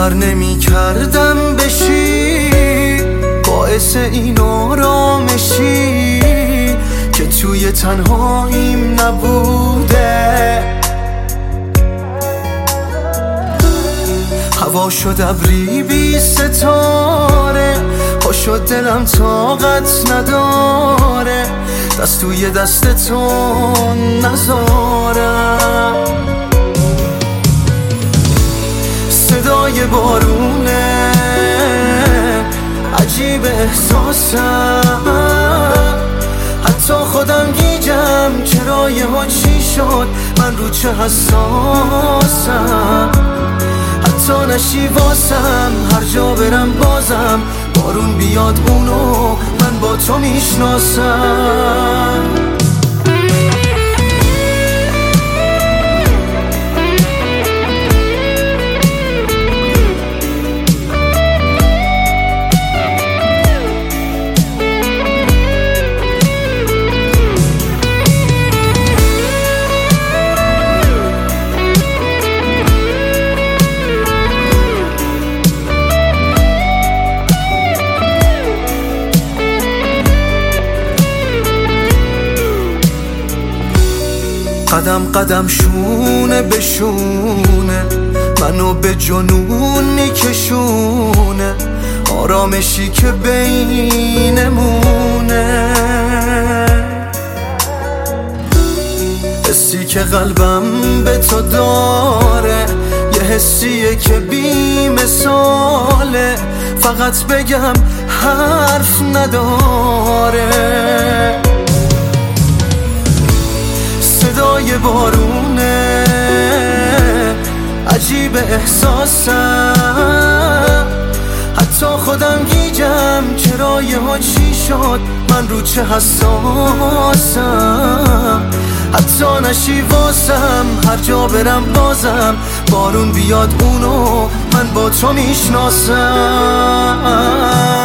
باور نمی کردم بشی باعث این آرامشی که توی تنهاییم نبوده. هوا شد ابری بی ستاره، پا شد دلم طاقت نداره دست توی دست تو نذارم. صدای بارونه عجیب احساسم، حتی خودم گیجم چرا یهو چی شد من رو چه حساسم. حتی نشی واسم هر جا برم بازم بارون بیاد اونو من با تو میشناسم. قدم قدم شونه به شونه منو به جنون میکشونه، آرامشی که بینمونه. حسی که قلبم به تو داره یه حسیه که بی مثاله، فقط بگم حرف نداره. صدای بارونه عجیب احساسم، حتی خودم گیجم چرا یهو چی شد من رو چه حساسم. حتی نشی واسم هر جا برم بازم بارون بیاد اونو من با تو میشناسم.